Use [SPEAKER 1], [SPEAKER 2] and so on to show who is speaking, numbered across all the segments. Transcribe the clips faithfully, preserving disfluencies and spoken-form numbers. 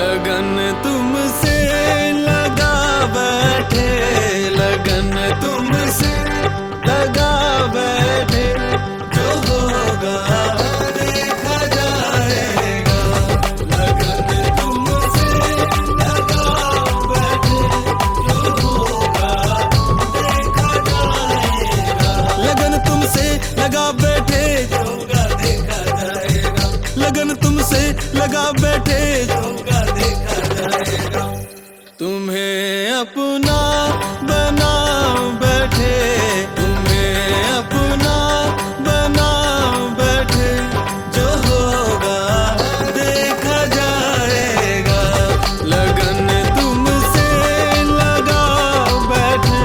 [SPEAKER 1] लगन तुमसे लगा बैठे, लगन तुमसे लगा बैठे, जो होगा देखा जाएगा। लगन तुमसे लगा बैठे, जो होगा देखा जाएगा। लगन तुमसे लगा बैठे, जो होगा देखा जाएगा। लगन तुमसे लगा बैठे, जो होगा देखा जाएगा। तुम्हें अपना बना बैठे, तुम्हें अपना बना बैठे, जो होगा देखा जाएगा। लगन तुमसे लगा बैठे।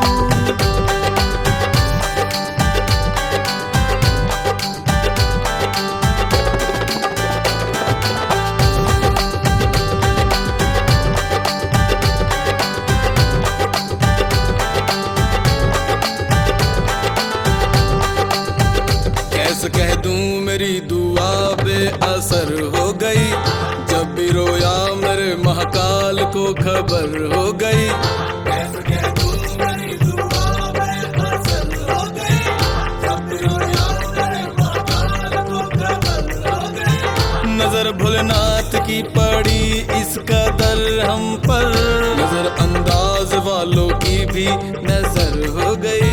[SPEAKER 1] कैसे कह दूं मेरी दुआ बेअसर हो गई, जब भी रोया मेरे महाकाल को खबर हो गई। कैसे कह दूं मेरी दुआ बेअसर हो गई, जब भी रोया मेरे महाकाल को खबर हो गई। नजर भोलेनाथ की पड़ी इस कदर हम पर, नजर अंदाज वालों की भी नजर हो गई।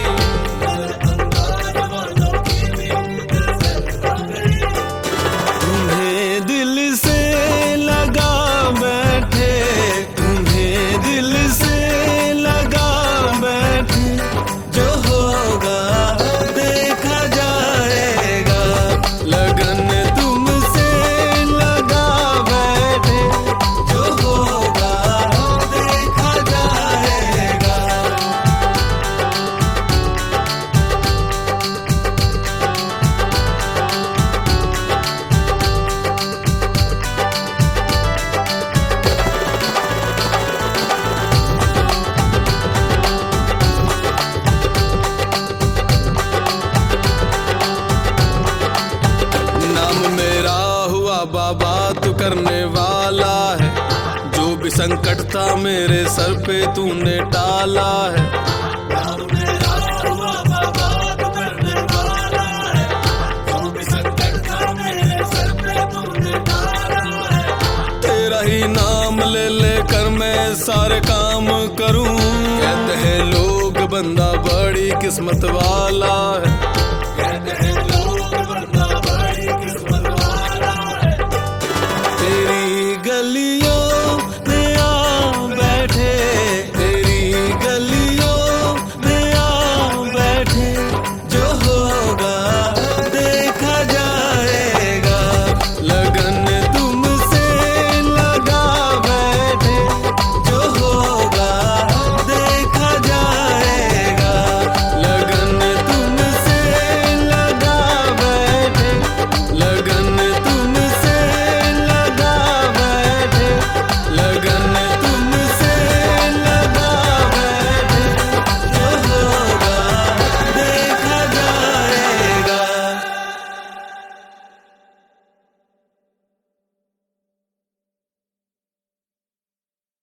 [SPEAKER 1] बाबा तू करने वाला है, जो भी संकट था मेरे सर पे तूने टाला है। नाम मेरा हुआ बाबा तू करने वाला है, जो भी संकट था मेरे सर पे तूने टाला है। तेरा ही नाम ले ले कर मैं सारे काम करूं, कहते हैं लोग बंदा बड़ी किस्मत वाला है।